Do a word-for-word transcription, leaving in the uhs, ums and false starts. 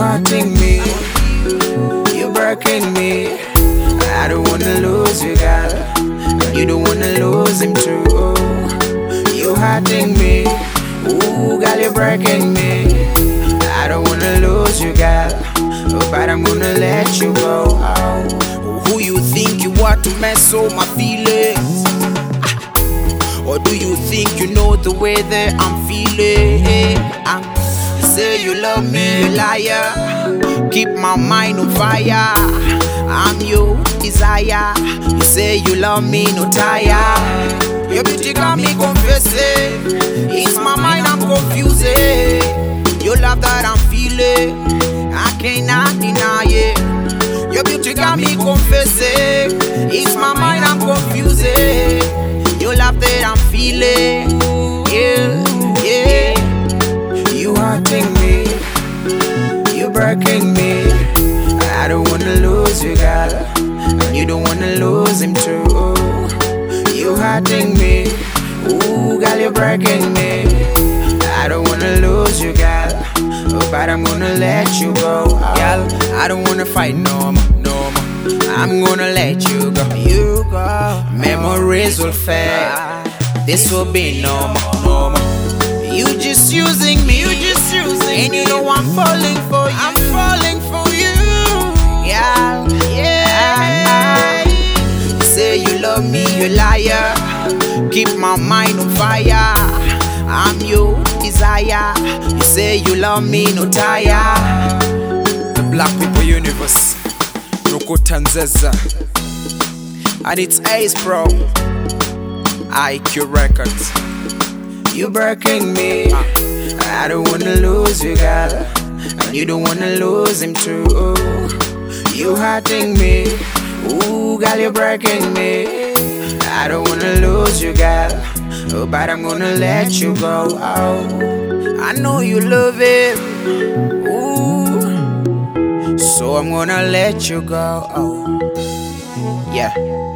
hurting me, you breaking me. I don't wanna lose you, girl. You don't wanna lose him too. You hurting me, ooh, girl, you breaking me. I don't wanna lose you, girl, but I'm gonna let you go. Oh. Who you think you are to mess up my feelings? Or do you think you know the way that I'm feeling? Uh, you say you love me, you liar. Keep my mind on fire. I'm your desire. You say you love me, no tire. Your beauty got me confessing. It's my mind I'm confusing. Your love that I'm feeling, I cannot deny it. Your beauty got me confessing. It's my mind I'm confusing. Your love that I'm feeling, yeah, yeah. You hurting me, you breaking me. I don't wanna lose you, girl. You don't wanna lose him too. You hurting me, ooh, girl, you're breaking me. I don't wanna lose you, girl, but I'm gonna let you go. Girl, I don't wanna fight no more, no more. I'm gonna let you go. You go. Memories will fade. This will be no more, no more. You just using me, you just using me. And you know I'm falling for you. I'm falling for you. Yeah, yeah. You say you love me, you liar. Keep my mind on fire. I'm your desire. You say you love me, no tire. The Black People Universe, Roko Tanzeza, and it's Ace Pro, I Q Records. You breaking me, I don't wanna lose you, girl, and you don't wanna lose him too. You hurting me, ooh, girl, you're breaking me. I don't wanna lose you, girl, but I'm gonna let you go. Oh. I know you love it, ooh, so I'm gonna let you go. Oh. Yeah.